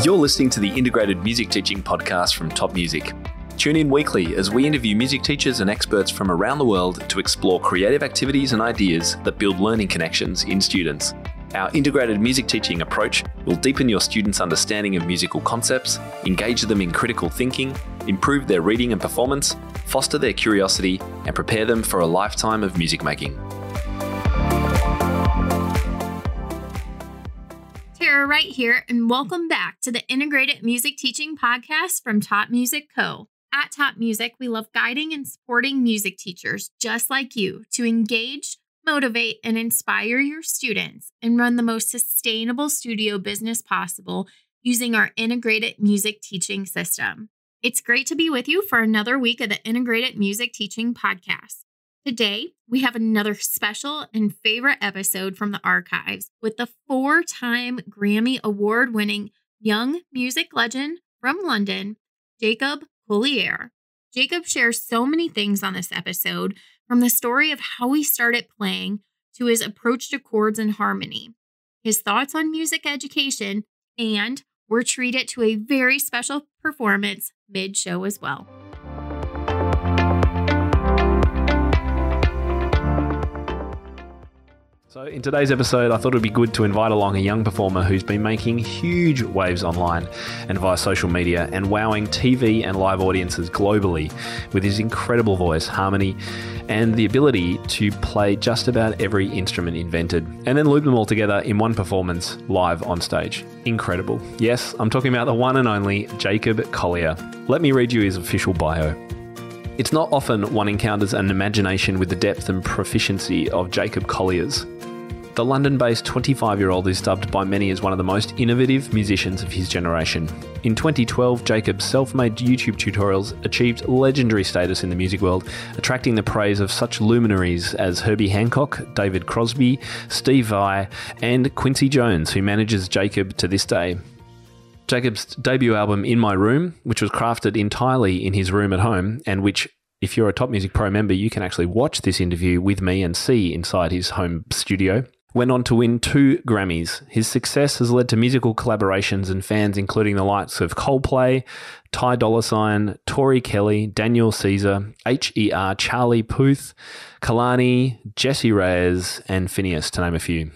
You're listening to the Integrated Music Teaching Podcast from Top Music. Tune in weekly as we interview music teachers and experts from around the world to explore creative activities and ideas that build learning connections in students. Our integrated music teaching approach will deepen your students' understanding of musical concepts, engage them in critical thinking, improve their reading and performance, foster their curiosity, and prepare them for a lifetime of music making. Tara Wright here, and welcome back to the Integrated Music Teaching Podcast from Top Music Co. At Top Music, we love guiding and supporting music teachers just like you to engage, motivate, and inspire your students and run the most sustainable studio business possible using our integrated music teaching system. It's great to be with you for another week of the Integrated Music Teaching Podcast. Today, we have another special and favorite episode from the archives with the 4-time Grammy Award-winning young music legend from London, Jacob Collier. Jacob shares so many things on this episode, from the story of how he started playing to his approach to chords and harmony, his thoughts on music education, and we're treated to a very special performance mid-show as well. So in today's episode, I thought it would be good to invite along a young performer who's been making huge waves online and via social media and wowing TV and live audiences globally with his incredible voice, harmony, and the ability to play just about every instrument invented and then loop them all together in one performance live on stage. Incredible. Yes, I'm talking about the one and only Jacob Collier. Let me read you his official bio. It's not often one encounters an imagination with the depth and proficiency of Jacob Collier's. The London-based 25-year-old is dubbed by many as one of the most innovative musicians of his generation. In 2012, Jacob's self-made YouTube tutorials achieved legendary status in the music world, attracting the praise of such luminaries as Herbie Hancock, David Crosby, Steve Vai, and Quincy Jones, who manages Jacob to this day. Jacob's debut album, In My Room, which was crafted entirely in his room at home, and which, if you're a Top Music Pro member, you can actually watch this interview with me and see inside his home studio, went on to win 2 Grammys. His success has led to musical collaborations and fans including the likes of Coldplay, Ty Dolla $ign, Tori Kelly, Daniel Caesar, H.E.R., Charlie Puth, Kalani, Jessie Reyez, and Phineas, to name a few.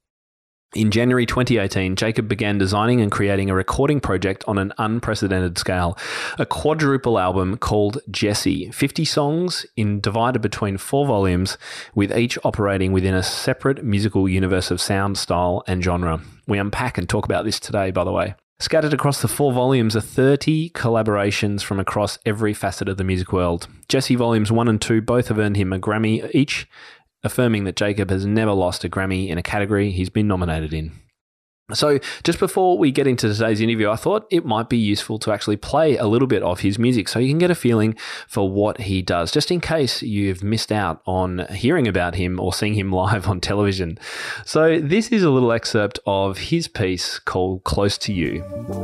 In January 2018, Jacob began designing and creating a recording project on an unprecedented scale, a quadruple album called Jessie, 50 songs divided between 4 volumes, with each operating within a separate musical universe of sound, style, and genre. We unpack and talk about this today, by the way. Scattered across the 4 volumes are 30 collaborations from across every facet of the music world. Jessie Volumes 1 and 2 both have earned him a Grammy each, affirming that Jacob has never lost a Grammy in a category he's been nominated in. So just before we get into today's interview, I thought it might be useful to actually play a little bit of his music so you can get a feeling for what he does, just in case you've missed out on hearing about him or seeing him live on television. So this is a little excerpt of his piece called Close to You.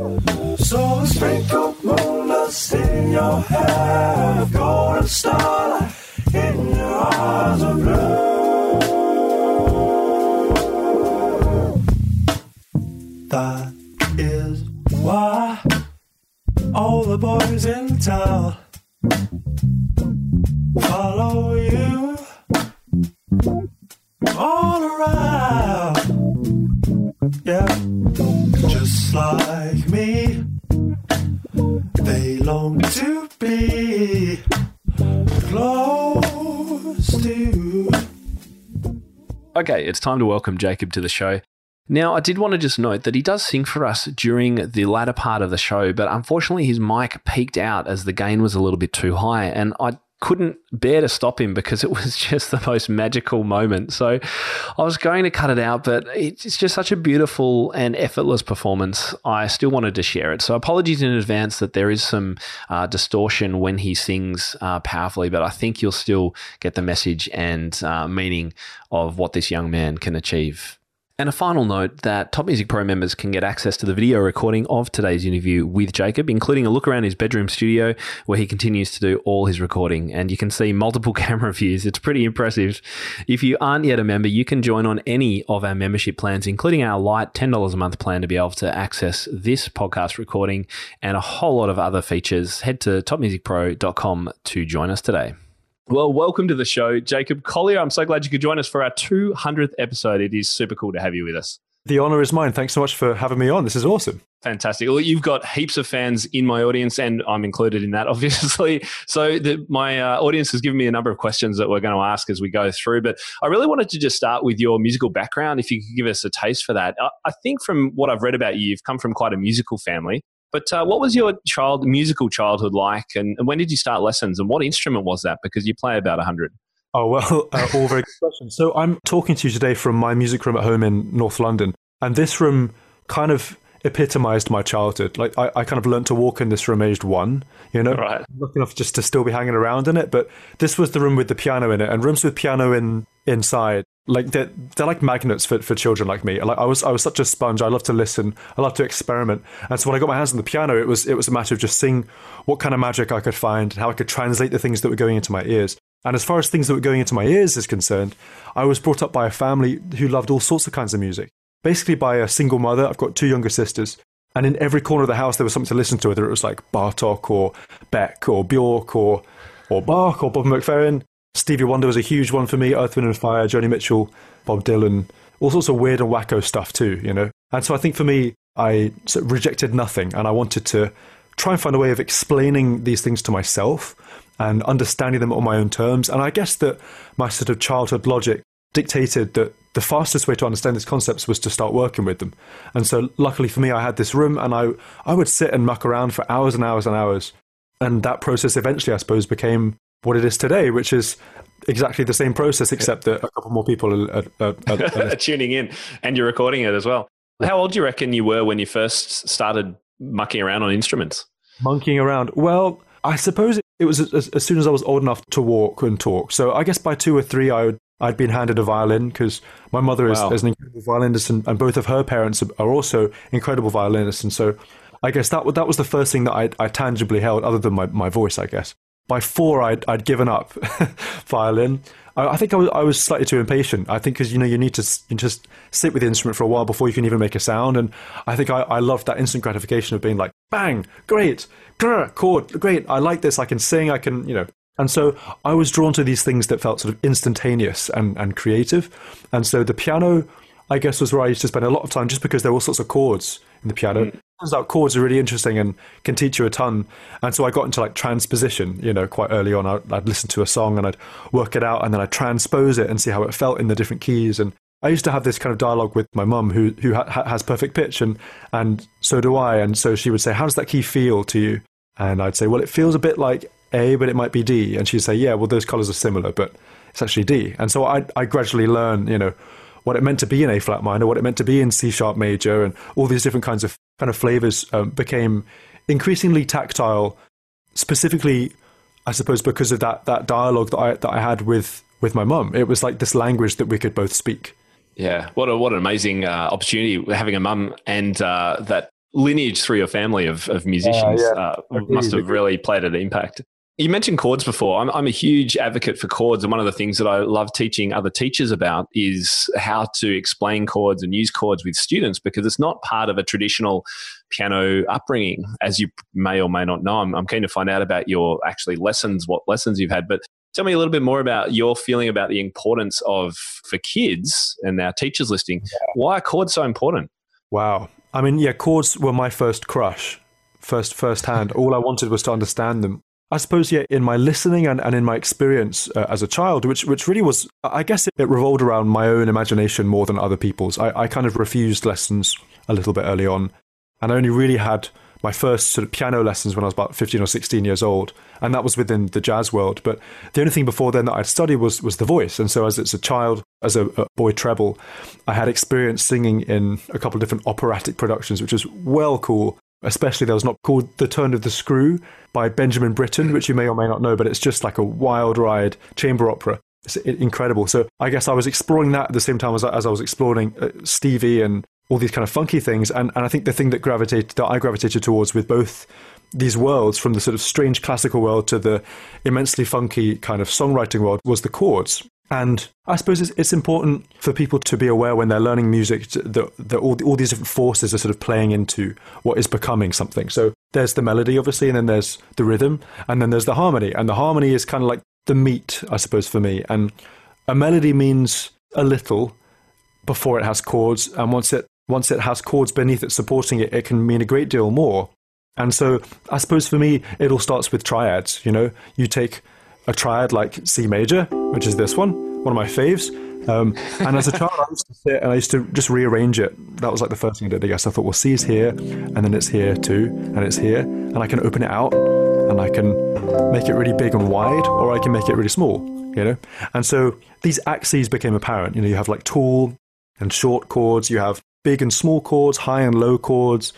So a sprinkled moonless in your hair, golden starlight in your eyes of blue. That is why all the boys in town follow you all around. Yeah, just like me, they long to be close to you. Okay, it's time to welcome Jacob to the show. Now, I did want to just note that he does sing for us during the latter part of the show, but unfortunately his mic peaked out as the gain was a little bit too high, and I couldn't bear to stop him because it was just the most magical moment. So I was going to cut it out, but it's just such a beautiful and effortless performance. I still wanted to share it. So apologies in advance that there is some distortion when he sings powerfully, but I think you'll still get the message and meaning of what this young man can achieve. And a final note that Top Music Pro members can get access to the video recording of today's interview with Jacob, including a look around his bedroom studio where he continues to do all his recording. And you can see multiple camera views. It's pretty impressive. If you aren't yet a member, you can join on any of our membership plans, including our light $10 a month plan to be able to access this podcast recording and a whole lot of other features. Head to topmusicpro.com to join us today. Well, welcome to the show, Jacob Collier. I'm so glad you could join us for our 200th episode. It is super cool to have you with us. The honor is mine. Thanks so much for having me on. This is awesome. Fantastic. Well, you've got heaps of fans in my audience, and I'm included in that, obviously. So my audience has given me a number of questions that we're going to ask as we go through. But I really wanted to just start with your musical background, if you could give us a taste for that. I think from what I've read about you, you've come from quite a musical family. But what was your musical childhood like, and when did you start lessons, and what instrument was that? Because you play about 100. Oh, well, all very good questions. So I'm talking to you today from my music room at home in North London, and this room kind of epitomized my childhood. Like I kind of learned to walk in this room aged 1, you know, right. Lucky enough just to still be hanging around in it. But this was the room with the piano in it, and rooms with piano inside. Like they're like magnets for children like me. Like I was such a sponge. I love to listen. I love to experiment. And so when I got my hands on the piano, it was a matter of just seeing what kind of magic I could find and how I could translate the things that were going into my ears. And as far as things that were going into my ears is concerned, I was brought up by a family who loved all sorts of kinds of music. Basically by a single mother. I've got 2 younger sisters. And in every corner of the house, there was something to listen to, whether it was like Bartok or Beck or Bjork or Bach or Bob McFerrin. Stevie Wonder was a huge one for me, Earth, Wind and Fire, Joni Mitchell, Bob Dylan, all sorts of weird and wacko stuff too, you know. And so I think for me, I sort of rejected nothing, and I wanted to try and find a way of explaining these things to myself and understanding them on my own terms. And I guess that my sort of childhood logic dictated that the fastest way to understand these concepts was to start working with them. And so luckily for me, I had this room, and I would sit and muck around for hours and hours and hours. And that process eventually, I suppose, became what it is today, which is exactly the same process, except that a couple more people are tuning in, and you're recording it as well. How old do you reckon you were when you first started mucking around on instruments? Monkeying around. Well, I suppose it was as soon as I was old enough to walk and talk. So I guess by 2 or 3, I'd been handed a violin because my mother is an incredible violinist, and both of her parents are also incredible violinists. And so I guess that was the first thing that I tangibly held, other than my voice, I guess. By 4, I'd given up violin. I think I was slightly too impatient. I think because, you know, you need to just sit with the instrument for a while before you can even make a sound. And I think I loved that instant gratification of being like, bang, great, chord, great, I like this, I can sing, I can, you know. And so I was drawn to these things that felt sort of instantaneous and creative. And so the piano, I guess, was where I used to spend a lot of time, just because there were all sorts of chords in the piano. Turns out chords are really interesting and can teach you a ton. And so I got into like transposition, you know, quite early on. I'd listen to a song and I'd work it out, and then I'd transpose it and see how it felt in the different keys. And I used to have this kind of dialogue with my mum, who has perfect pitch, and so do I. And so she would say, how does that key feel to you? And I'd say, well, it feels a bit like A, but it might be D. And she'd say, yeah, well, those colors are similar, but it's actually D. And so I gradually learn, you know, what it meant to be in A flat minor, what it meant to be in C sharp major, and all these different kinds of flavors became increasingly tactile, specifically, I suppose, because of that dialogue that I had with my mum. It was like this language that we could both speak. Yeah, what an amazing opportunity, having a mum and that lineage through your family of musicians must have really played an impact. You mentioned chords before. I'm a huge advocate for chords, and one of the things that I love teaching other teachers about is how to explain chords and use chords with students, because it's not part of a traditional piano upbringing, as you may or may not know. I'm keen to find out about your actually lessons, what lessons you've had, but tell me a little bit more about your feeling about the importance of, for kids and our teachers listening, why are chords so important? Wow. I mean, yeah, chords were my first crush, firsthand. All I wanted was to understand them. I suppose, yeah, in my listening and in my experience as a child, which really was, I guess it revolved around my own imagination more than other people's. I kind of refused lessons a little bit early on, and I only really had my first sort of piano lessons when I was about 15 or 16 years old, and that was within the jazz world. But the only thing before then that I'd studied was the voice. And so as a child, as a boy treble, I had experience singing in a couple of different operatic productions, which was well cool. Especially there was not called The Turn of the Screw by Benjamin Britten, which you may or may not know, but it's just like a wild ride chamber opera. It's incredible. So I guess I was exploring that at the same time as I was exploring Stevie and all these kind of funky things. And I think the thing that I gravitated towards with both these worlds, from the sort of strange classical world to the immensely funky kind of songwriting world, was the chords. And I suppose it's important for people to be aware when they're learning music that all these different forces are sort of playing into what is becoming something. So there's the melody, obviously, and then there's the rhythm, and then there's the harmony. And the harmony is kind of like the meat, I suppose, for me. And a melody means a little before it has chords. And once it has chords beneath it supporting it, it can mean a great deal more. And so I suppose for me, it all starts with triads. You know, you take a triad like C major, which is this one of my faves. And as a child, I used to sit and I used to just rearrange it. That was like the first thing I did, I guess. I thought, well, C is here, and then it's here too, and it's here. And I can open it out, and I can make it really big and wide, or I can make it really small, you know? And so these axes became apparent. You know, you have like tall and short chords, you have big and small chords, high and low chords,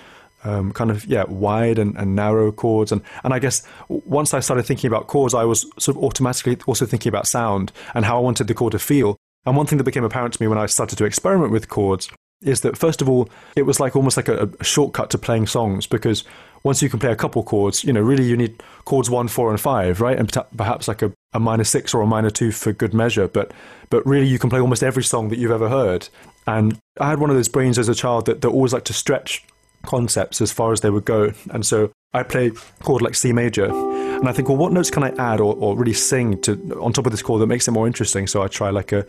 wide and narrow chords. And I guess once I started thinking about chords, I was sort of automatically also thinking about sound and how I wanted the chord to feel. And one thing that became apparent to me when I started to experiment with chords is that, first of all, it was like almost like a shortcut to playing songs, because once you can play a couple chords, you know, really you need chords 1, 4, and 5, right? And perhaps like a minor 6 or a minor 2 for good measure. But really you can play almost every song that you've ever heard. And I had one of those brains as a child that always liked to stretch concepts as far as they would go. And so I play a chord like C major, and I think, well, what notes can I add or really sing to on top of this chord that makes it more interesting? So I try like a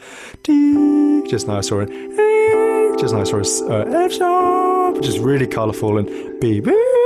D, which is nice, or an A, which is nice, or a F sharp, which is really colourful, and B,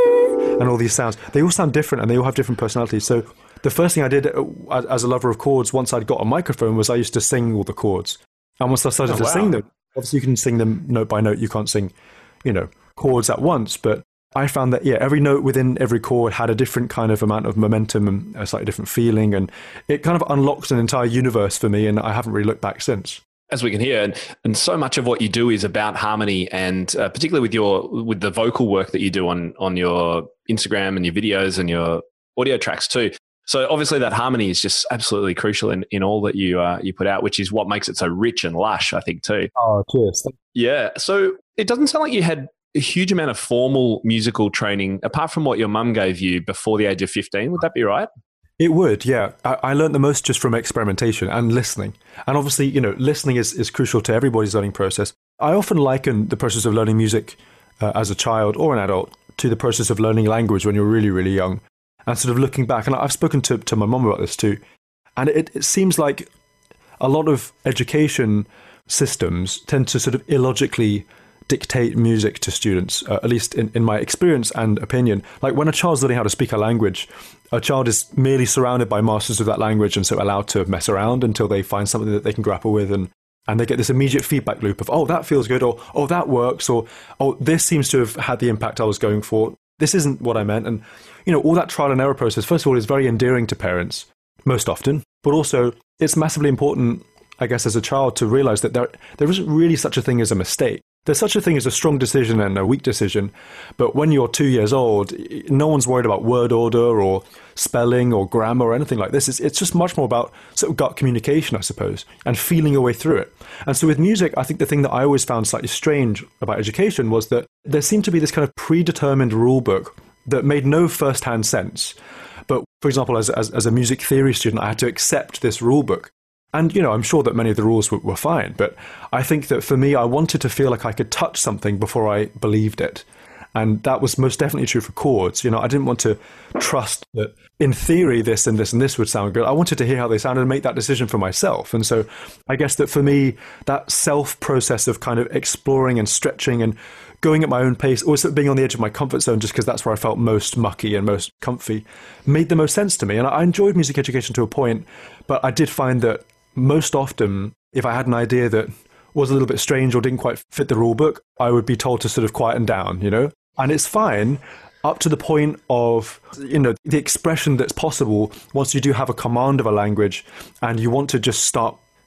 and all these sounds. They all sound different, and they all have different personalities. So the first thing I did as a lover of chords, once I'd got a microphone, was I used to sing all the chords. And once I started to sing them, obviously you can sing them note by note. You can't sing, you know, chords at once, but I found that, every note within every chord had a different kind of amount of momentum and a slightly different feeling, and it kind of unlocked an entire universe for me, and I haven't really looked back since. As we can hear, and so much of what you do is about harmony, and particularly with the vocal work that you do on your Instagram and your videos and your audio tracks too. So obviously that harmony is just absolutely crucial in all that you put out, which is what makes it so rich and lush, I think, too. Oh, cheers. Yeah. So it doesn't sound like you had a huge amount of formal musical training, apart from what your mum gave you before the age of 15. Would that be right? It would, yeah. I learned the most just from experimentation and listening. And obviously, you know, listening is crucial to everybody's learning process. I often liken the process of learning music as a child or an adult to the process of learning language when you're really, really young. And sort of looking back, and I've spoken to my mum about this too, and it seems like a lot of education systems tend to sort of illogically dictate music to students, at least in my experience and opinion. Like when a child's learning how to speak a language, a child is merely surrounded by masters of that language and so allowed to mess around until they find something that they can grapple with, and they get this immediate feedback loop of, oh, that feels good, or oh, that works, or oh, this seems to have had the impact I was going for. This isn't what I meant. And, you know, all that trial and error process, first of all, is very endearing to parents, most often, but also it's massively important, I guess, as a child to realize that there isn't really such a thing as a mistake. There's such a thing as a strong decision and a weak decision, but when you're 2 years old, no one's worried about word order or spelling or grammar or anything like this. It's just much more about sort of gut communication, I suppose, and feeling your way through it. And so with music, I think the thing that I always found slightly strange about education was that there seemed to be this kind of predetermined rule book that made no first-hand sense. But for example, as a music theory student, I had to accept this rule book. And, you know, I'm sure that many of the rules were fine, but I think that for me, I wanted to feel like I could touch something before I believed it. And that was most definitely true for chords. You know, I didn't want to trust that in theory, this and this and this would sound good. I wanted to hear how they sounded and make that decision for myself. And so I guess that for me, that self-process of kind of exploring and stretching and going at my own pace, also being on the edge of my comfort zone just because that's where I felt most mucky and most comfy, made the most sense to me. And I enjoyed music education to a point, but I did find that most often, if I had an idea that was a little bit strange or didn't quite fit the rule book, I would be told to sort of quieten down, you know? And it's fine up to the point of, you know, the expression that's possible once you do have a command of a language and you want to just start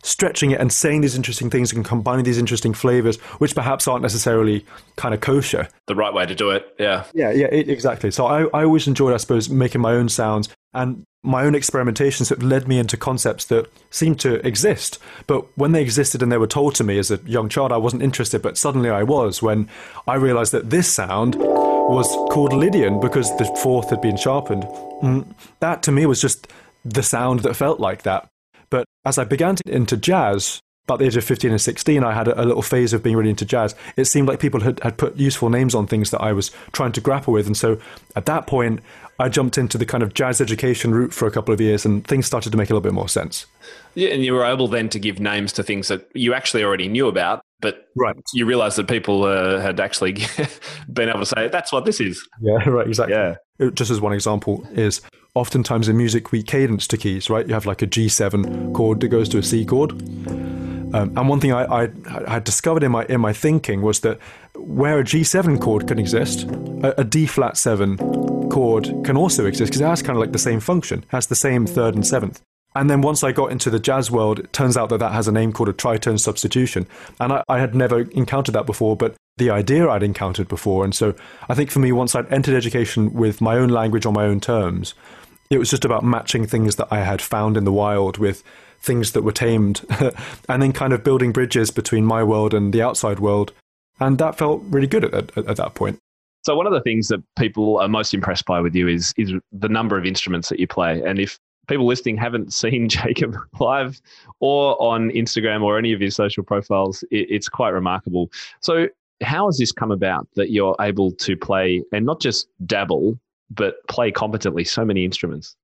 stretching it and saying these interesting things and combining these interesting flavors, which perhaps aren't necessarily kind of kosher. The right way to do it, yeah. Exactly. So I always enjoyed, I suppose, making my own sounds, and my own experimentations that led me into concepts that seemed to exist. But when they existed and they were told to me as a young child, I wasn't interested, but suddenly I was, when I realized that this sound was called Lydian because the fourth had been sharpened. That to me was just the sound that felt like that. But as I began into jazz, about the age of 15 and 16, I had a little phase of being really into jazz. It seemed like people had put useful names on things that I was trying to grapple with. And so at that point, I jumped into the kind of jazz education route for a couple of years, and things started to make a little bit more sense. Yeah, and you were able then to give names to things that you actually already knew about, but you realized that people had actually been able to say, that's what this is. Yeah, right, exactly. Yeah. Just as one example is, oftentimes in music, we cadence to keys, right? You have like a G7 chord that goes to a C chord. And one thing I had discovered in my thinking was that where a G7 chord can exist, a D flat 7 chord can also exist because it has kind of like the same function, has the same third and seventh. And then once I got into the jazz world, it turns out that has a name called a tritone substitution. And I had never encountered that before, but the idea I'd encountered before. And so I think for me, once I'd entered education with my own language on my own terms, it was just about matching things that I had found in the wild with things that were tamed, and then kind of building bridges between my world and the outside world. And that felt really good at that point. So one of the things that people are most impressed by with you is the number of instruments that you play. And if people listening haven't seen Jacob live or on Instagram or any of his social profiles, it's quite remarkable. So how has this come about that you're able to play, and not just dabble, but play competently so many instruments?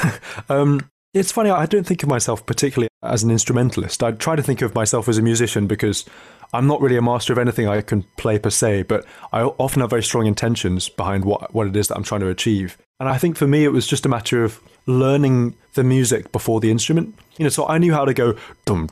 It's funny, I don't think of myself particularly as an instrumentalist. I try to think of myself as a musician because I'm not really a master of anything I can play per se, but I often have very strong intentions behind what it is that I'm trying to achieve. And I think for me, it was just a matter of learning the music before the instrument. So I knew how to go,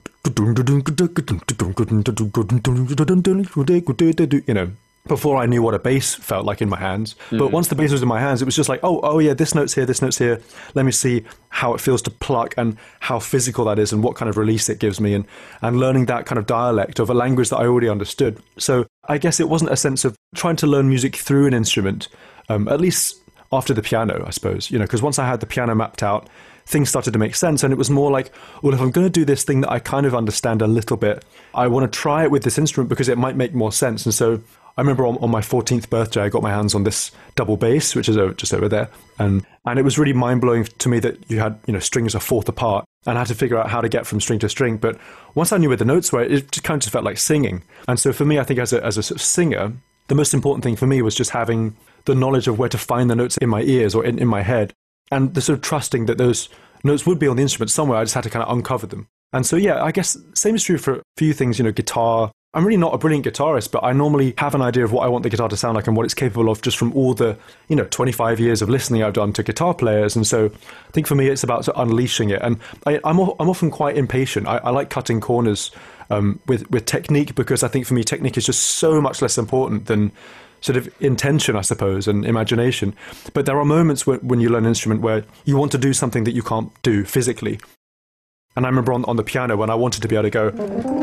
before I knew what a bass felt like in my hands. But once the bass was in my hands, it was just like, oh yeah, this note's here, this note's here. Let me see how it feels to pluck and how physical that is and what kind of release it gives me, and learning that kind of dialect of a language that I already understood. So I guess it wasn't a sense of trying to learn music through an instrument, at least after the piano, I suppose, because once I had the piano mapped out, things started to make sense. And it was more like, well, if I'm going to do this thing that I kind of understand a little bit, I want to try it with this instrument because it might make more sense. And so I remember on my 14th birthday, I got my hands on this double bass, which is just over there. And it was really mind-blowing to me that you had, strings a fourth apart, and I had to figure out how to get from string to string. But once I knew where the notes were, it just kind of felt like singing. And so for me, I think as a sort of singer, the most important thing for me was just having the knowledge of where to find the notes in my ears or in my head, and the sort of trusting that those notes would be on the instrument somewhere. I just had to kind of uncover them. And so, yeah, I guess same is true for a few things, guitar. I'm really not a brilliant guitarist, but I normally have an idea of what I want the guitar to sound like and what it's capable of just from all the, 25 years of listening I've done to guitar players. And so I think for me, it's about sort of unleashing it. And I'm often quite impatient. I like cutting corners with technique, because I think for me, technique is just so much less important than sort of intention, I suppose, and imagination. But there are moments when you learn an instrument where you want to do something that you can't do physically. And I remember on the piano when I wanted to be able to go,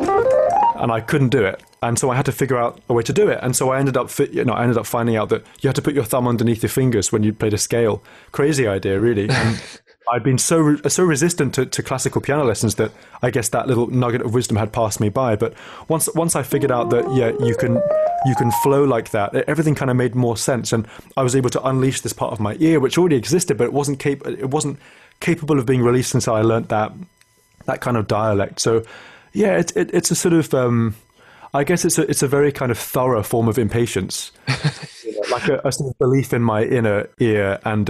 and I couldn't do it. And so I had to figure out a way to do it. And so I ended up finding out that you had to put your thumb underneath your fingers when you played a scale. Crazy idea, really. And I'd been so resistant to classical piano lessons that I guess that little nugget of wisdom had passed me by. But once I figured out that, yeah, you can flow like that, everything kind of made more sense. And I was able to unleash this part of my ear, which already existed, but it wasn't capable of being released until I learnt that kind of dialect. So yeah, it's a sort of, I guess it's a very kind of thorough form of impatience, like a sort of belief in my inner ear and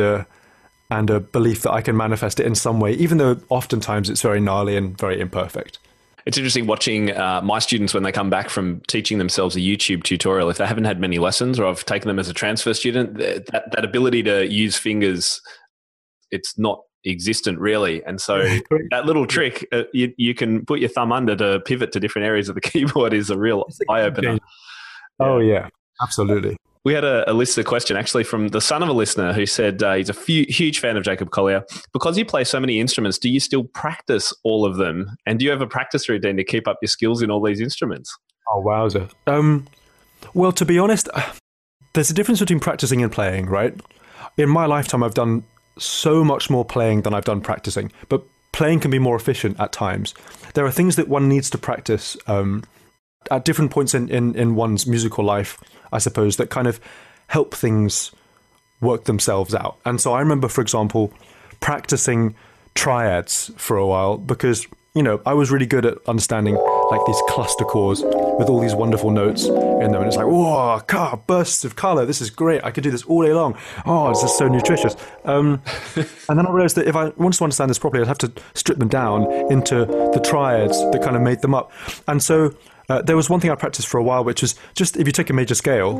a belief that I can manifest it in some way, even though oftentimes it's very gnarly and very imperfect. It's interesting watching my students when they come back from teaching themselves a YouTube tutorial. If they haven't had many lessons, or I've taken them as a transfer student, that ability to use fingers, it's not existent really. And so that little trick, you can put your thumb under to pivot to different areas of the keyboard, is a real eye-opener. Oh yeah, absolutely. We had a listener question actually from the son of a listener who said he's a huge fan of Jacob Collier. Because you play so many instruments, do you still practice all of them? And do you have a practice routine to keep up your skills in all these instruments? Oh, wowza. Well, to be honest, there's a difference between practicing and playing, right? In my lifetime, I've done so much more playing than I've done practicing, but playing can be more efficient at times. There are things that one needs to practice at different points in one's musical life, I suppose, that kind of help things work themselves out. And so I remember, for example, practicing triads for a while because, I was really good at understanding like these cluster chords with all these wonderful notes in them. And it's like, whoa, bursts of color. This is great. I could do this all day long. Oh, this is so nutritious. And then I realized that if I wanted to understand this properly, I'd have to strip them down into the triads that kind of made them up. And so there was one thing I practiced for a while, which was just if you take a major scale,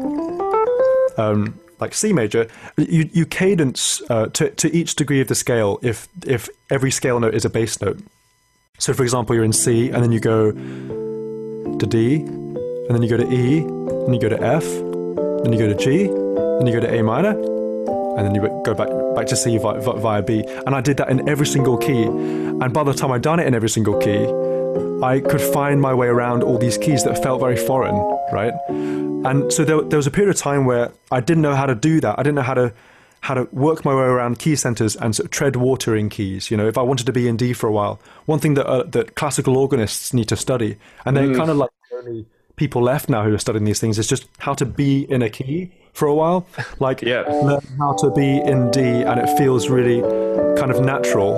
like C major, you cadence to each degree of the scale if every scale note is a bass note. So, for example, you're in C, and then you go to D, and then you go to E, and you go to F, then you go to G, then you go to A minor, and then you go back to C via B. And I did that in every single key. And by the time I'd done it in every single key, I could find my way around all these keys that felt very foreign, right? And so there was a period of time where I didn't know how to do that. I didn't know how to work my way around key centers and sort of tread water in keys. If I wanted to be in D for a while, one thing that classical organists need to study, and they're kind of like the only people left now who are studying these things, is just how to be in a key for a while. Like learn how to be in D, and it feels really kind of natural.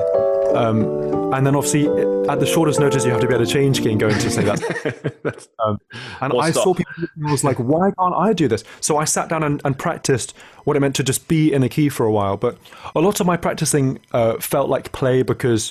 And then obviously at the shortest notice, you have to be able to change key and go into say that. And I saw people and I was like, why can't I do this? So I sat down and practiced what it meant to just be in a key for a while. But a lot of my practicing felt like play because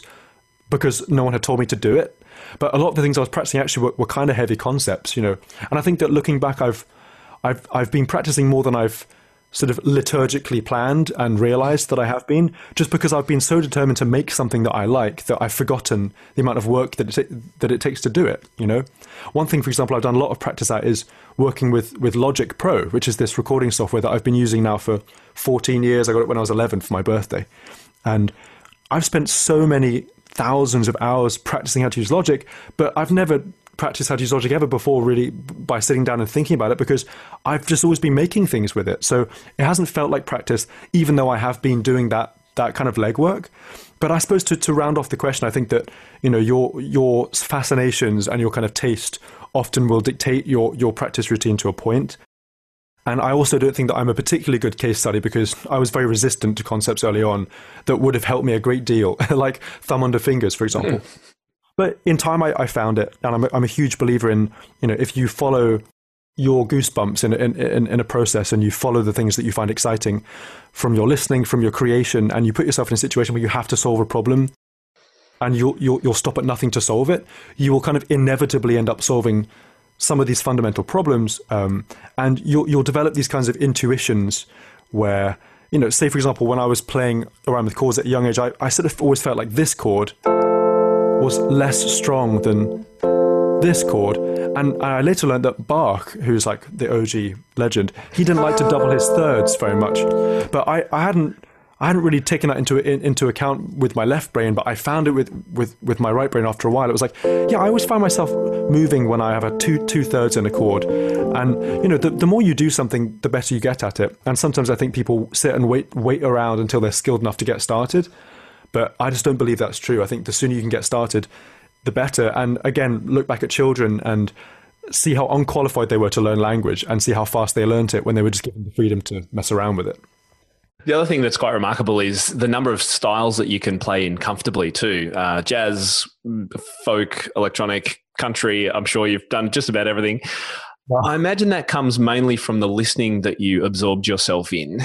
no one had told me to do it. But a lot of the things I was practicing actually were kind of heavy concepts, And I think that looking back, I've been practicing more than I've sort of liturgically planned and realized that I have been, just because I've been so determined to make something that I like that I've forgotten the amount of work that it takes to do it. One thing, for example, I've done a lot of practice at is working with Logic Pro, which is this recording software that I've been using now for 14 years. I got it when I was 11 for my birthday. And I've spent so many thousands of hours practicing how to use Logic, but I've never practiced how to use Logic ever before, really, by sitting down and thinking about it, because I've just always been making things with it. So it hasn't felt like practice, even though I have been doing that kind of legwork. But I suppose to round off the question, I think that your fascinations and your kind of taste often will dictate your practice routine to a point. And I also don't think that I'm a particularly good case study, because I was very resistant to concepts early on that would have helped me a great deal, like thumb under fingers, for example. But in time, I found it, and I'm a huge believer in, if you follow your goosebumps in a process, and you follow the things that you find exciting from your listening, from your creation, and you put yourself in a situation where you have to solve a problem, and you'll stop at nothing to solve it, you will kind of inevitably end up solving some of these fundamental problems, and you'll develop these kinds of intuitions where, say for example, when I was playing around with chords at a young age, I sort of always felt like this chord was less strong than this chord. And I later learned that Bach, who's like the OG legend, he didn't like to double his thirds very much. But I hadn't really taken that into account with my left brain, but I found it with my right brain after a while. It was like, yeah, I always find myself moving when I have a two thirds in a chord. And the more you do something, the better you get at it. And sometimes I think people sit and wait around until they're skilled enough to get started. But I just don't believe that's true. I think the sooner you can get started, the better. And again, look back at children and see how unqualified they were to learn language, and see how fast they learned it when they were just given the freedom to mess around with it. The other thing that's quite remarkable is the number of styles that you can play in comfortably too. Jazz, folk, electronic, country. I'm sure you've done just about everything. Wow. I imagine that comes mainly from the listening that you absorbed yourself in.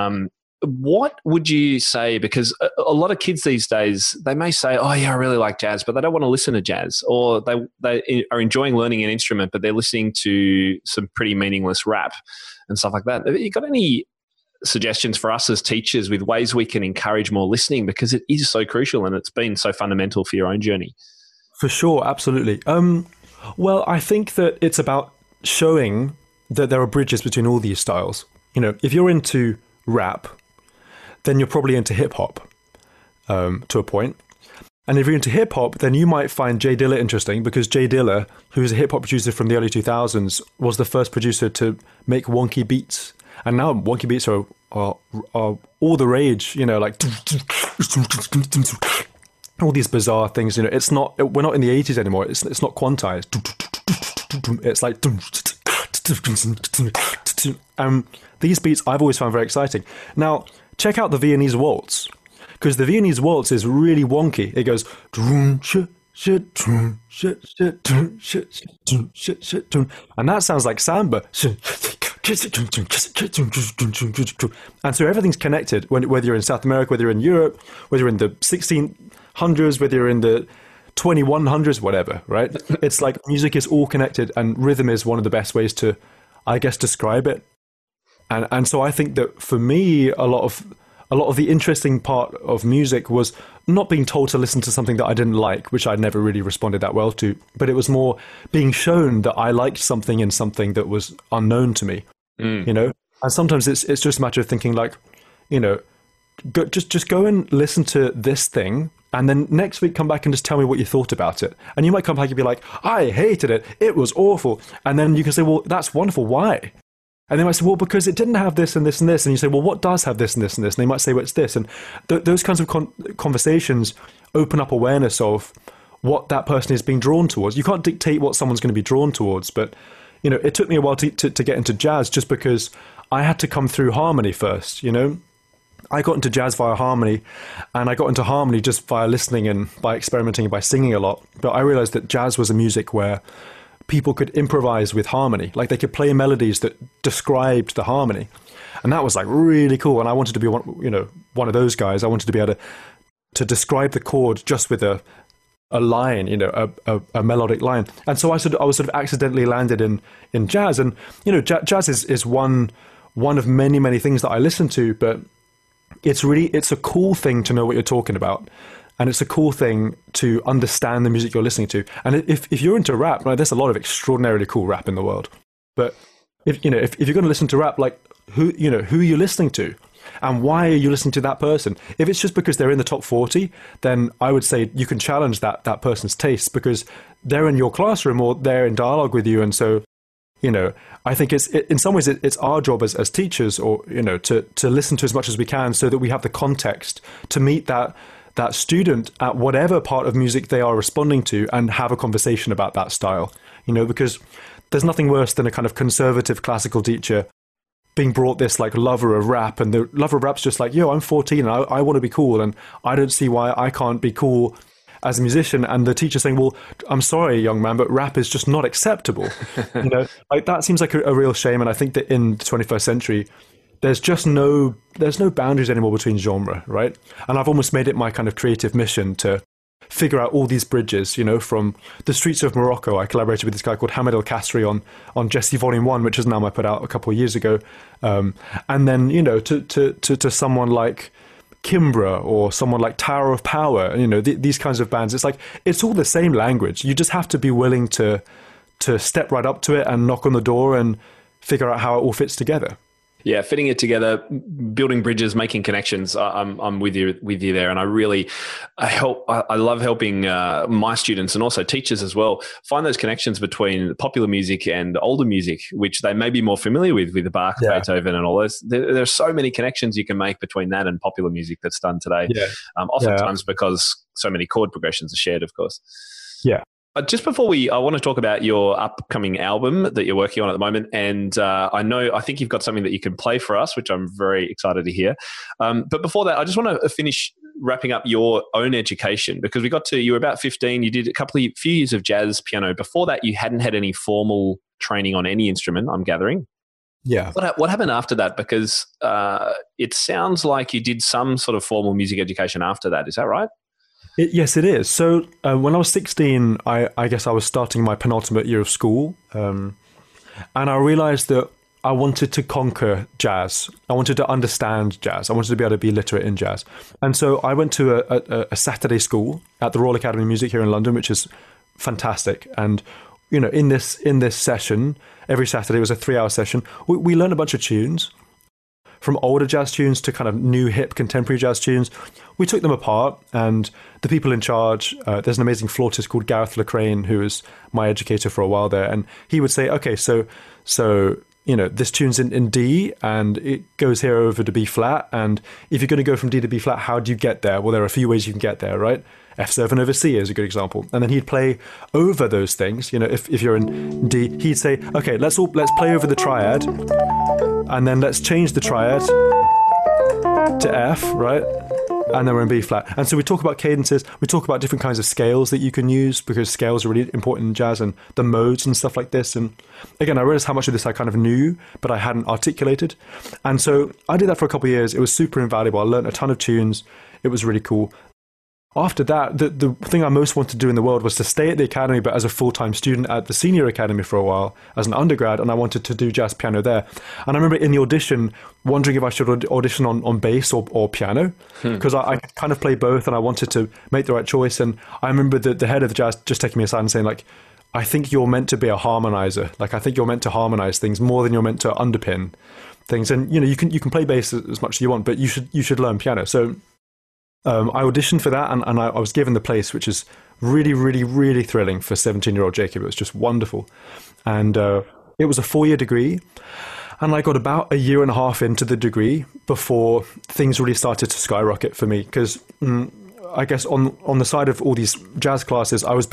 What would you say? Because a lot of kids these days, they may say, oh yeah, I really like jazz, but they don't want to listen to jazz, or they are enjoying learning an instrument, but they're listening to some pretty meaningless rap and stuff like that. Have you got any suggestions for us as teachers with ways we can encourage more listening, because it is so crucial and it's been so fundamental for your own journey? For sure, absolutely. Well, I think that it's about showing that there are bridges between all these styles. if you're into rap, then you're probably into hip hop to a point. And if you're into hip hop, then you might find Jay Dilla interesting, because Jay Dilla, who's a hip hop producer from the early 2000s, was the first producer to make wonky beats. And now wonky beats are all the rage, like all these bizarre things. We're not in the 80s anymore. It's not quantized. It's like these beats I've always found very exciting. Now, check out the Viennese waltz, because the Viennese waltz is really wonky. It goes, and that sounds like samba. And so everything's connected, whether you're in South America, whether you're in Europe, whether you're in the 1600s, whether you're in the 2100s, whatever, right? It's like music is all connected, and rhythm is one of the best ways to, I guess, describe it. And so I think that for me, a lot of the interesting part of music was not being told to listen to something that I didn't like, which I never really responded that well to, but it was more being shown that I liked something in something that was unknown to me, And sometimes it's just a matter of thinking like, just go and listen to this thing, and then next week come back and just tell me what you thought about it. And you might come back and be like, I hated it. It was awful. And then you can say, well, that's wonderful. Why? And they might say, well, because it didn't have this and this and this. And you say, well, what does have this and this and this? And they might say, well, it's this. And those kinds of conversations open up awareness of what that person is being drawn towards. You can't dictate what someone's going to be drawn towards. But, it took me a while to get into jazz, just because I had to come through harmony first, I got into jazz via harmony, and I got into harmony just via listening and by experimenting and by singing a lot. But I realized that jazz was a music where people could improvise with harmony. Like, they could play melodies that described the harmony. And that was like really cool. And I wanted to be one of those guys. I wanted to be able to describe the chord just with a line, a melodic line. And so I was sort of accidentally landed in jazz. And, jazz is one of many, many things that I listen to, but it's a cool thing to know what you're talking about. And it's a cool thing to understand the music you're listening to. And if you're into rap, right, there's a lot of extraordinarily cool rap in the world. But if you're going to listen to rap, like who are you listening to, and why are you listening to that person? If it's just because they're in the top 40, then I would say you can challenge that person's taste, because they're in your classroom or they're in dialogue with you. And so, I think in some ways it's our job as teachers, or to listen to as much as we can, so that we have the context to meet that student at whatever part of music they are responding to, and have a conversation about that style. Because there's nothing worse than a kind of conservative classical teacher being brought this like lover of rap, and the lover of rap's just like, yo, I'm 14 and I want to be cool, and I don't see why I can't be cool as a musician. And the teacher saying, well, I'm sorry, young man, but rap is just not acceptable. Like, that seems like a real shame. And I think that in the 21st century, there's no boundaries anymore between genre, right? And I've almost made it my kind of creative mission to figure out all these bridges, from the streets of Morocco. I collaborated with this guy called Hamid El Kasri on Jesse Volume 1, which is now I put out a couple of years ago. And then, to someone like Kimbra or someone like Tower of Power, these kinds of bands. It's like, it's all the same language. You just have to be willing to step right up to it and knock on the door and figure out how it all fits together. Yeah, fitting it together, building bridges, making connections. I'm with you there, and I love helping my students and also teachers as well find those connections between popular music and older music, which they may be more familiar with the Bach, Beethoven, and all those. There are so many connections you can make between that and popular music that's done today. Yeah. Oftentimes because so many chord progressions are shared, of course. Yeah. Just before I want to talk about your upcoming album that you're working on at the moment. And I think you've got something that you can play for us, which I'm very excited to hear. But before that, I just want to finish wrapping up your own education, because you were about 15, you did few years of jazz piano. Before that, you hadn't had any formal training on any instrument, I'm gathering. Yeah. What happened after that? Because it sounds like you did some sort of formal music education after that. Is that right? Yes, it is. So when I was 16, I guess I was starting my penultimate year of school. And I realized that I wanted to conquer jazz. I wanted to understand jazz. I wanted to be able to be literate in jazz. And so I went to a Saturday school at the Royal Academy of Music here in London, which is fantastic. And, in this session, every Saturday was a 3-hour session. We learned a bunch of tunes. from older jazz tunes to kind of new hip contemporary jazz tunes. We took them apart, and the people in charge, there's an amazing flautist called Gareth Lecraine, who was my educator for a while there, and he would say, okay, so this tune's in D, and it goes here over to B flat, and if you're going to go from D to B flat, how do you get there? Well, there are a few ways you can get there, right? F7 over C is a good example. And then he'd play over those things. If you're in D, he'd say, okay, let's play over the triad, and then let's change the triad to F, right? And then we're in B flat. And so we talk about cadences, we talk about different kinds of scales that you can use, because scales are really important in jazz, and the modes and stuff like this. And again, I realized how much of this I kind of knew, but I hadn't articulated. And so I did that for a couple of years. It was super invaluable. I learned a ton of tunes. It was really cool. After that, the thing I most wanted to do in the world was to stay at the academy, but as a full-time student at the senior academy for a while as an undergrad, and I wanted to do jazz piano there. And I remember in the audition wondering if I should audition on bass or piano, because I could kind of play both, and I wanted to make the right choice. And I remember the head of the jazz just taking me aside and saying, like, I think you're meant to be a harmonizer. Like, I think you're meant to harmonize things more than you're meant to underpin things. And you can play bass as much as you want, but you should learn piano. So I auditioned for that, and I was given the place, which is really, really, really thrilling for 17-year-old Jacob. It was just wonderful. And it was a 4-year degree, and I got about a year and a half into the degree before things really started to skyrocket for me, because I guess on the side of all these jazz classes, I was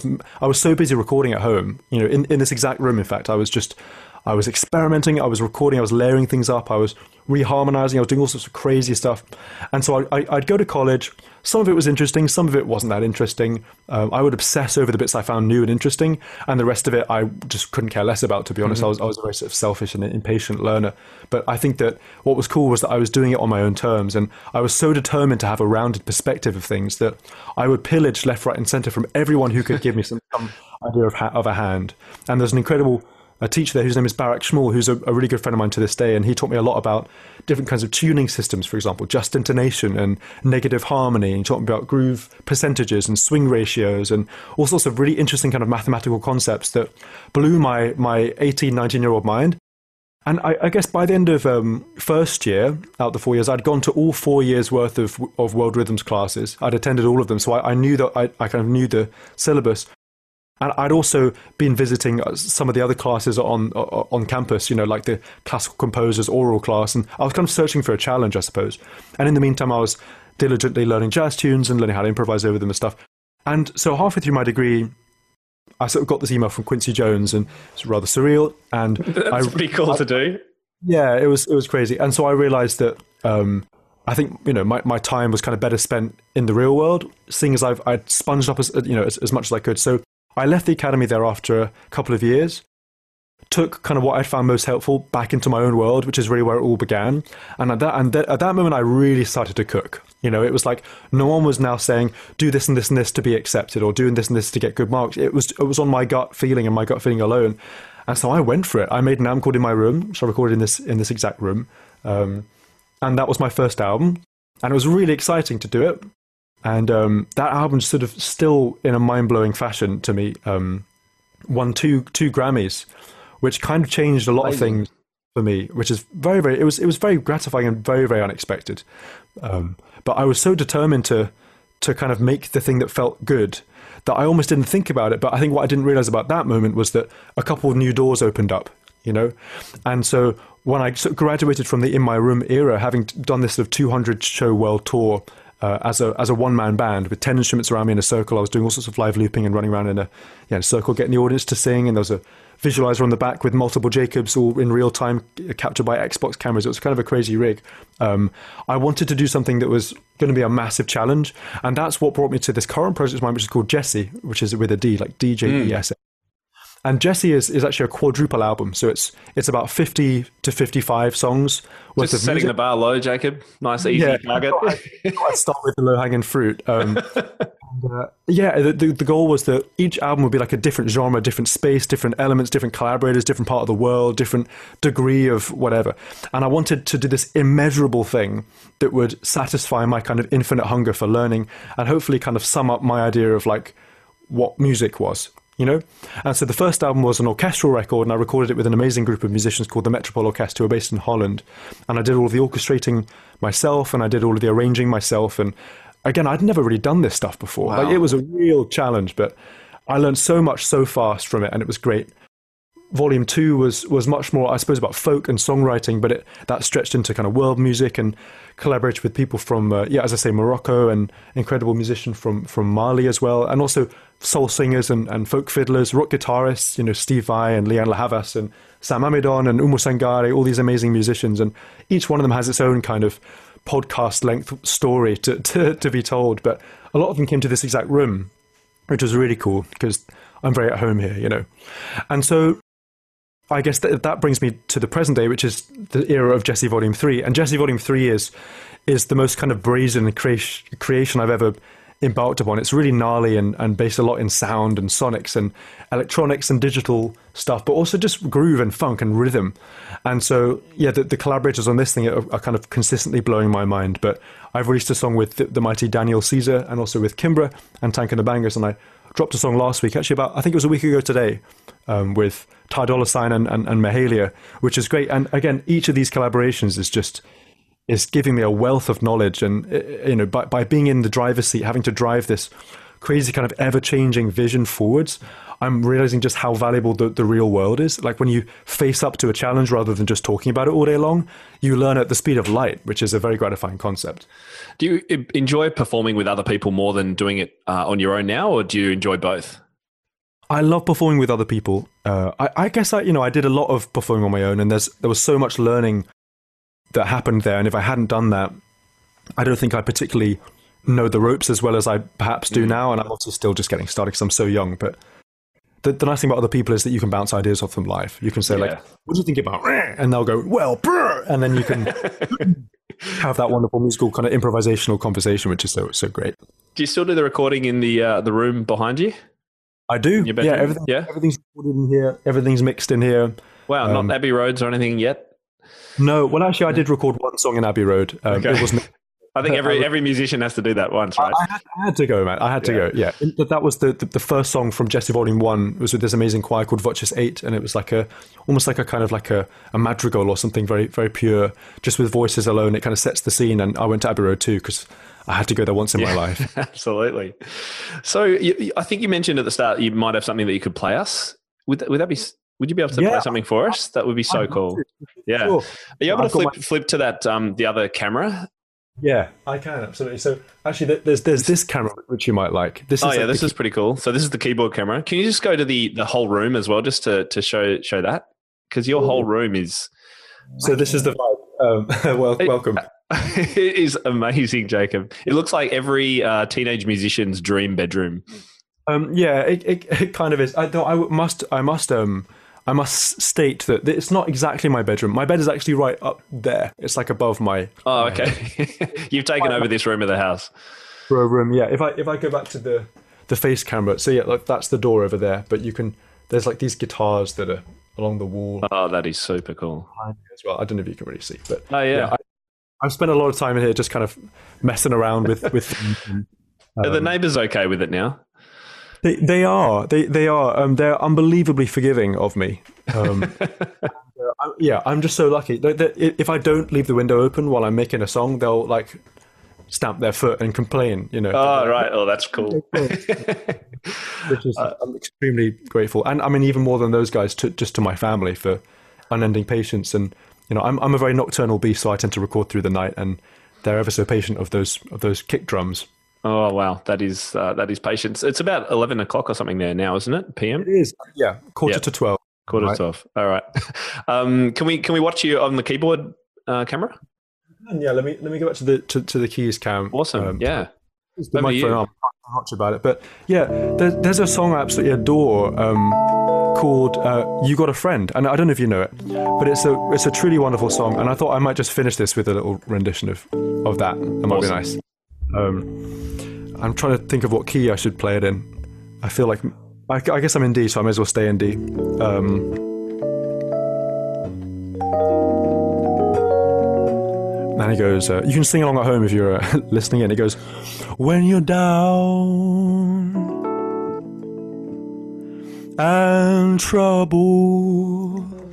so busy recording at home, in this exact room. In fact, I was experimenting, I was recording, I was layering things up, I was reharmonizing, I was doing all sorts of crazy stuff. And so I'd go to college. Some of it was interesting, some of it wasn't that interesting. I would obsess over the bits I found new and interesting, and the rest of it I just couldn't care less about, to be honest. I was a very sort of selfish and impatient learner. But I think that what was cool was that I was doing it on my own terms, and I was so determined to have a rounded perspective of things that I would pillage left, right, and center from everyone who could give me some idea of a hand. And there's an incredible teacher there whose name is Barak Shmuel, who's a really good friend of mine to this day, and he taught me a lot about different kinds of tuning systems, for example, just intonation and negative harmony, and he taught me about groove percentages and swing ratios and all sorts of really interesting kind of mathematical concepts that blew my 18, 19-year-old mind. And I guess by the end of first year, out the 4 years, I'd gone to all 4 years worth of World Rhythms classes. I'd attended all of them, so I knew that I kind of knew the syllabus. And I'd also been visiting some of the other classes on campus, like the classical composers oral class, and I was kind of searching for a challenge, I suppose. And in the meantime, I was diligently learning jazz tunes and learning how to improvise over them and stuff. And so halfway through my degree, I sort of got this email from Quincy Jones, and it's rather surreal. And that's pretty cool to do. Yeah, it was crazy. And so I realized that I think my time was kind of better spent in the real world, seeing as I'd sponged up as much as I could. So I left the academy there after a couple of years, took kind of what I found most helpful back into my own world, which is really where it all began. And at that moment, I really started to cook. It was like no one was now saying, do this and this and this to be accepted, or doing this and this to get good marks. It was on my gut feeling and my gut feeling alone. And so I went for it. I made an album called In My Room, which I recorded in this exact room. And that was my first album. And it was really exciting to do it. And that album sort of still, in a mind-blowing fashion to me, won two Grammys, which kind of changed a lot of things for me, which is very, very, it was very gratifying and very, very unexpected. But I was so determined to kind of make the thing that felt good that I almost didn't think about it. But I think what I didn't realize about that moment was that a couple of new doors opened up, And so when I sort of graduated from the In My Room era, having done this sort of 200 show world tour, as a one-man band with 10 instruments around me in a circle. I was doing all sorts of live looping and running around in a circle, getting the audience to sing, and there was a visualizer on the back with multiple Jacobs all in real time captured by Xbox cameras. It was kind of a crazy rig. I wanted to do something that was going to be a massive challenge, and that's what brought me to this current project of mine, which is called Jesse, which is with a D, like DJES. And Jesse is actually a quadruple album, so it's about 50 to 55 songs worth Just of setting music. the bar low, Jacob. Nice, easy target. I start with the low-hanging fruit. The goal was that each album would be like a different genre, different space, different elements, different collaborators, different part of the world, different degree of whatever. And I wanted to do this immeasurable thing that would satisfy my kind of infinite hunger for learning, and hopefully kind of sum up my idea of like what music was. you know? And so the first album was an orchestral record, and I recorded it with an amazing group of musicians called the Metropole Orchestra, who are based in Holland. And I did all of the orchestrating myself, and I did all of the arranging myself. And again, I'd never really done this stuff before. Wow. Like, it was a real challenge, but I learned so much so fast from it, and it was great. Volume 2 was much more, I suppose, about folk and songwriting, but that stretched into kind of world music and collaborated with people from, as I say, Morocco, and incredible musicians from Mali as well, and also soul singers and folk fiddlers, rock guitarists, you know, Steve Vai and Leanne Lahavas and Sam Amidon and Umo Sangare, all these amazing musicians, and each one of them has its own kind of podcast-length story to be told, but a lot of them came to this exact room, which was really cool, because I'm very at home here, you know. And so I guess that brings me to the present day, which is the era of Jesse Volume 3. And Jesse Volume 3 is the most kind of brazen creation I've ever embarked upon. It's really gnarly and based a lot in sound and sonics and electronics and digital stuff, but also just groove and funk and rhythm. And so, yeah, the collaborators on this thing are kind of consistently blowing my mind. But I've released a song with the mighty Daniel Caesar, and also with Kimbra and Tank and the Bangers, and I dropped a song last week, actually I think it was a week ago today, with Ty Dolla $ign and Mahalia, which is great. And again, each of these collaborations is giving me a wealth of knowledge. And, you know, by being in the driver's seat, having to drive this crazy kind of ever-changing vision forwards, I'm realizing just how valuable the real world is. Like, when you face up to a challenge rather than just talking about it all day long, you learn at the speed of light, which is a very gratifying concept. Do you enjoy performing with other people more than doing it on your own now, or do you enjoy both? I love performing with other people. I guess I did a lot of performing on my own, and there was so much learning that happened there. And if I hadn't done that, I don't think I particularly know the ropes as well as I perhaps do now. And I'm also still just getting started because I'm so young. But the nice thing about other people is that you can bounce ideas off them live. You can say, like, what do you think about? And they'll go, well, brr. And then you can have that wonderful musical kind of improvisational conversation, which is so great. Do you still do the recording in the room behind you? I do. Yeah, everything's recorded in here. Everything's mixed in here. Wow, not Abbey Roads or anything yet? No. Well, actually, I did record one song in Abbey Road. Okay. It wasn't. I think every musician has to do that once, right? I had to go, man. I had to go. Yeah, that was the first song from Jesse Volume 1. It was with this amazing choir called Voces 8, and it was like almost like a kind of like a madrigal or something very, very pure, just with voices alone. It kind of sets the scene. And I went to Abbey Road too because I had to go there once in my life. Absolutely. So I think you mentioned at the start you might have something that you could play us. Would that be? Would you be able to play something for us? That would be so cool. Yeah. Sure. Are you able to flip to that the other camera? Yeah, I can, absolutely. So actually, there's this camera which you might like. This is pretty cool. So this is the keyboard camera. Can you just go to the whole room as well, just to show that? Because your whole room is. So this is the vibe. Welcome. It is amazing, Jacob. It looks like every teenage musician's dream bedroom. Yeah, it kind of is. I must state that it's not exactly my bedroom. My bed is actually right up there. It's like above my. Oh, okay. You've taken over this room of the house. Room, yeah. If I go back to the face camera, so yeah, like that's the door over there. But there's like these guitars that are along the wall. Oh, that is super cool. As well, I don't know if you can really see, but yeah. I've spent a lot of time in here just kind of messing around with. Are the neighbours okay with it now? They are. They're unbelievably forgiving of me. I'm just so lucky. If I don't leave the window open while I'm making a song, they'll like stamp their foot and complain. You know. Oh, right. Oh, that's cool. Which is, I'm extremely grateful, and I mean even more than those guys, to my family for unending patience. And you know, I'm a very nocturnal beast, so I tend to record through the night, and they're ever so patient of those kick drums. Oh wow, that is patience. It's about 11 o'clock or something there now, isn't it? PM. It is. Yeah, quarter to 12. Quarter to 12. All right. Can we watch you on the keyboard camera? Yeah. Let me go back to the keys cam. Awesome. Yeah. The microphone. I'm not sure about it, but yeah, there's a song I absolutely adore called "You Got a Friend," and I don't know if you know it, but it's a truly wonderful song. And I thought I might just finish this with a little rendition of that. That might be nice. I'm trying to think of what key I should play it in. I feel like I guess I'm in D, so I may as well stay in D. And he goes, you can sing along at home if you're listening in. He goes, when you're down and troubles,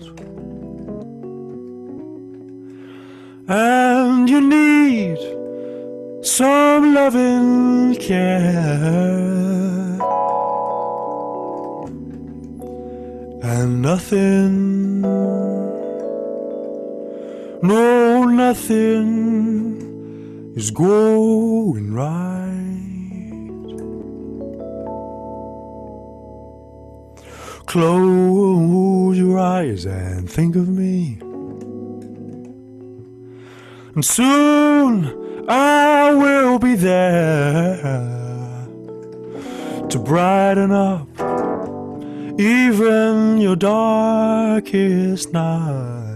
and you need some loving care, and nothing, no, nothing is going right. Close your eyes and think of me, and soon I will be there to brighten up even your darkest night.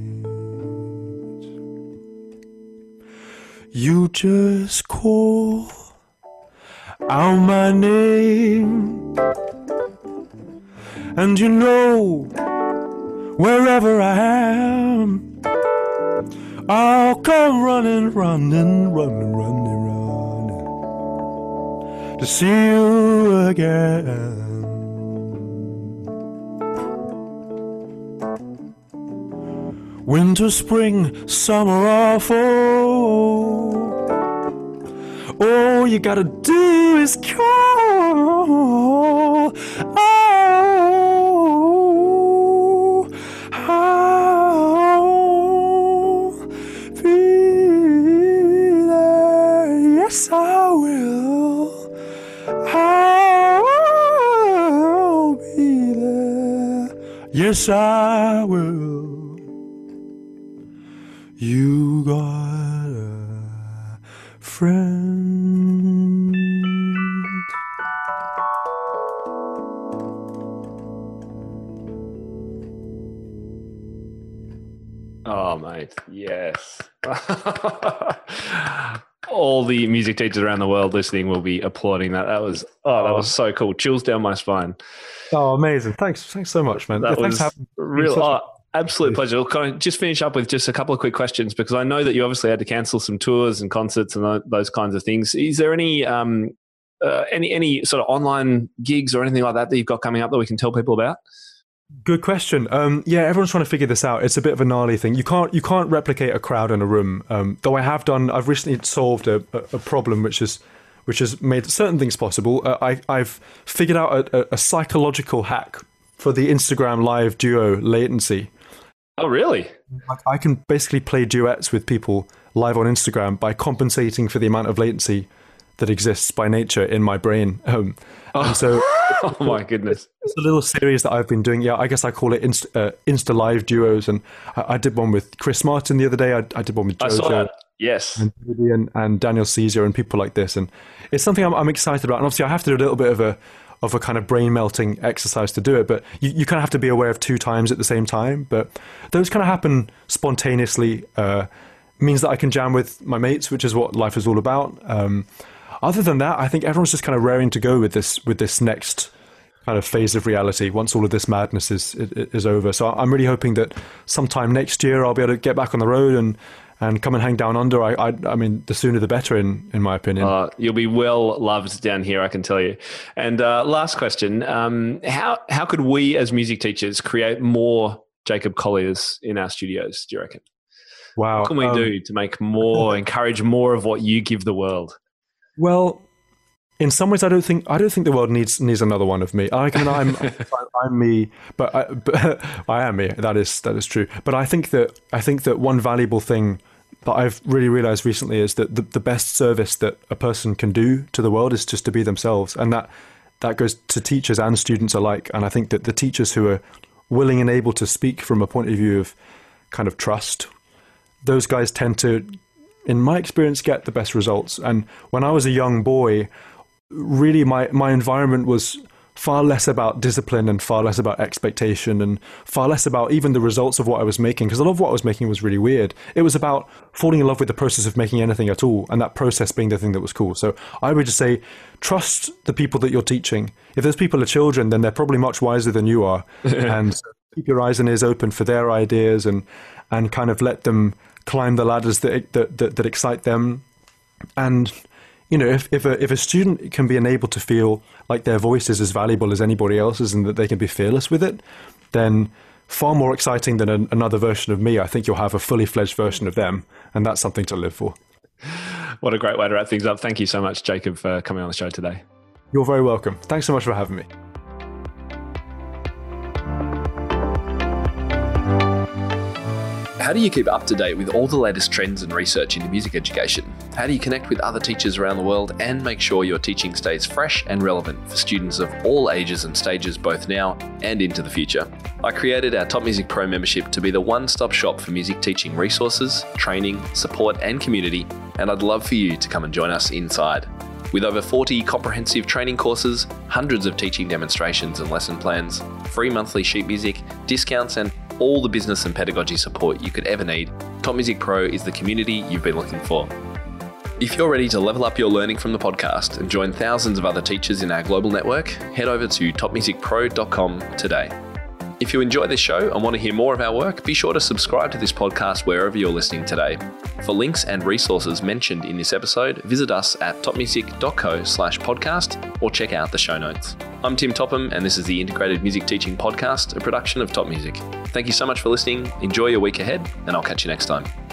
You just call out my name, and you know wherever I am, I'll come running to see you again. Winter, spring, summer, or fall, all you gotta do is call. I'll be there. Yes, I will. I'll be there. Yes, I will. You got a friend. Oh, mate, yes. All the music teachers around the world listening will be applauding that. That was so cool. Chills down my spine. Oh, amazing. Thanks so much, man. That thanks was real. Absolute pleasure. Can I just finish up with just a couple of quick questions, because I know that you obviously had to cancel some tours and concerts and those kinds of things. Is there any sort of online gigs or anything like that you've got coming up that we can tell people about? Good question. Yeah, everyone's trying to figure this out. It's a bit of a gnarly thing. You can't replicate a crowd in a room. Though I've recently solved a problem which has made certain things possible. I've figured out a psychological hack for the Instagram live duo latency. Oh, really? I can basically play duets with people live on Instagram by compensating for the amount of latency that exists by nature in my brain. And so, oh my goodness. It's a little series that I've been doing. Yeah, I guess I call it Insta Live Duos. And I did one with Chris Martin the other day. I did one with Jojo. I saw that. Yes. And Daniel Caesar and people like this. And it's something I'm excited about. And obviously I have to do a little bit of a kind of brain melting exercise to do it, but you kind of have to be aware of 2 times at the same time. But those kind of happen spontaneously. Means that I can jam with my mates, which is what life is all about. Other than that, I think everyone's just kind of raring to go with this next kind of phase of reality once all of this madness is over. So I'm really hoping that sometime next year I'll be able to get back on the road and come and hang down under. I mean, the sooner the better, in my opinion. You'll be well loved down here, I can tell you. And last question, how could we as music teachers create more Jacob Colliers in our studios, do you reckon? Wow. What can we do to make more, encourage more of what you give the world? Well, in some ways, I don't think the world needs another one of me. I'm me, but I am me. That is true. But I think that one valuable thing that I've really realized recently is that the best service that a person can do to the world is just to be themselves, and that goes to teachers and students alike. And I think that the teachers who are willing and able to speak from a point of view of kind of trust, those guys tend to, in my experience, get the best results. And when I was a young boy, really my environment was far less about discipline and far less about expectation and far less about even the results of what I was making, because a lot of what I was making was really weird. It was about falling in love with the process of making anything at all, and that process being the thing that was cool. So I would just say, trust the people that you're teaching. If those people are children, then they're probably much wiser than you are. And so keep your eyes and ears open for their ideas and kind of let them climb the ladders that excite them. And if a student can be enabled to feel like their voice is as valuable as anybody else's and that they can be fearless with it, then far more exciting than another version of me, I think you'll have a fully fledged version of them, and that's something to live for. What a great way to wrap things up. Thank you so much, Jacob, for coming on the show today. You're very welcome. Thanks so much for having me. How do you keep up to date with all the latest trends and research into music education? How do you connect with other teachers around the world and make sure your teaching stays fresh and relevant for students of all ages and stages, both now and into the future? I created our Top Music Pro membership to be the one-stop shop for music teaching resources, training, support and community, and I'd love for you to come and join us inside. With over 40 comprehensive training courses, hundreds of teaching demonstrations and lesson plans, free monthly sheet music, discounts and all the business and pedagogy support you could ever need, Top Music Pro is the community you've been looking for. If you're ready to level up your learning from the podcast and join thousands of other teachers in our global network, head over to topmusicpro.com today. If you enjoy this show and want to hear more of our work, be sure to subscribe to this podcast wherever you're listening today. For links and resources mentioned in this episode, visit us at topmusic.co/podcast or check out the show notes. I'm Tim Topham, and this is the Integrated Music Teaching Podcast, a production of Top Music. Thank you so much for listening. Enjoy your week ahead, and I'll catch you next time.